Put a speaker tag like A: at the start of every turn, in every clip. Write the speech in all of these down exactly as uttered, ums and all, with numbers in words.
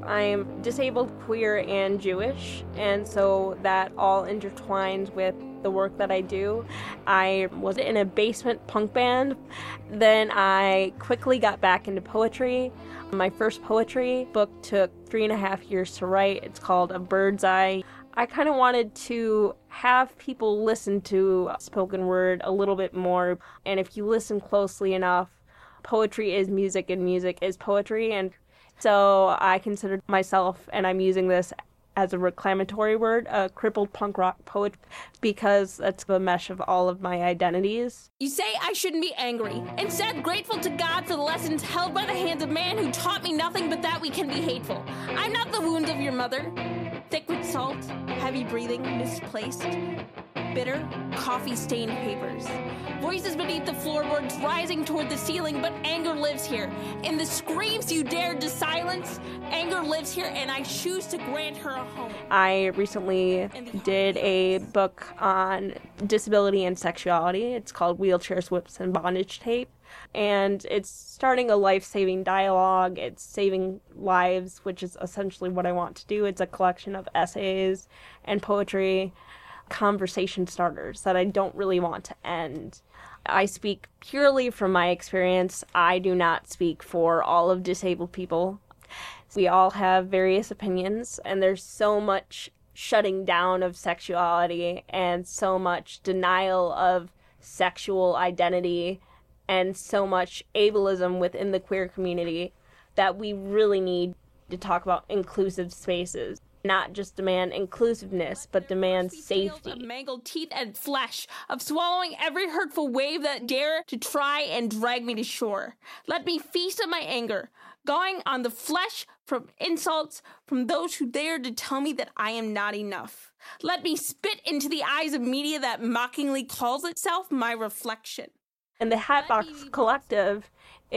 A: I'm disabled, queer, and Jewish, and so that all intertwines with the work that I do. I was in a basement punk band. Then I quickly got back into poetry. My first poetry book took three and a half years to write. It's called A Bird's Eye. I kind of wanted to have people listen to spoken word a little bit more. And if you listen closely enough, poetry is music and music is poetry. And so I considered myself, and I'm using this as a reclamatory word, a crippled punk rock poet, because that's the mesh of all of my identities.
B: You say I shouldn't be angry. Instead, grateful to God for the lessons held by the hands of man who taught me nothing but that we can be hateful. I'm not the wounds of your mother. Thick with salt, heavy breathing, misplaced, bitter, coffee-stained papers. Voices beneath the floorboards rising toward the ceiling, but anger lives here. In the screams you dared to silence, anger lives here, and I choose to grant her a home.
A: I recently did a book on disability and sexuality. It's called Wheelchairs, Whips, and Bondage Tape. And it's starting a life-saving dialogue. It's saving lives, which is essentially what I want to do. It's a collection of essays and poetry, conversation starters that I don't really want to end. I speak purely from my experience. I do not speak for all of disabled people. We all have various opinions, and there's so much shutting down of sexuality and so much denial of sexual identity and so much ableism within the queer community that we really need to talk about inclusive spaces. Not just demand inclusiveness, but demand safety.
B: Of mangled teeth and flesh, of swallowing every hurtful wave that dare to try and drag me to shore. Let me feast on my anger, going on the flesh from insults from those who dare to tell me that I am not enough. Let me spit into the eyes of media that mockingly calls itself my reflection.
A: And the Hatbox Collective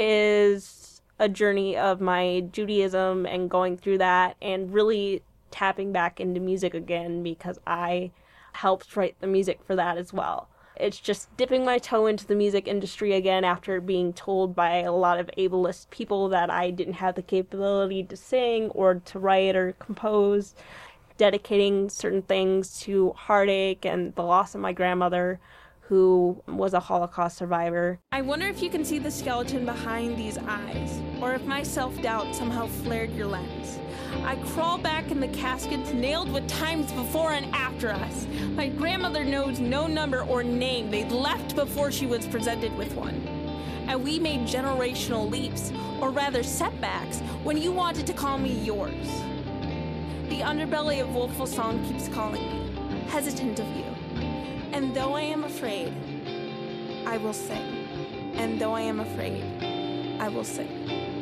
A: is a journey of my Judaism and going through that and really tapping back into music again, because I helped write the music for that as well. It's just dipping my toe into the music industry again after being told by a lot of ableist people that I didn't have the capability to sing or to write or compose, dedicating certain things to heartache and the loss of my grandmother, who was a Holocaust survivor.
B: I wonder if you can see the skeleton behind these eyes, or if my self-doubt somehow flared your lens. I crawl back in the caskets nailed with times before and after us. My grandmother knows no number or name they left before she was presented with one. And we made generational leaps, or rather setbacks, when you wanted to call me yours. The underbelly of Wolfville Song keeps calling me, hesitant of you. And though I am afraid, I will sing. And though I am afraid, I will sing.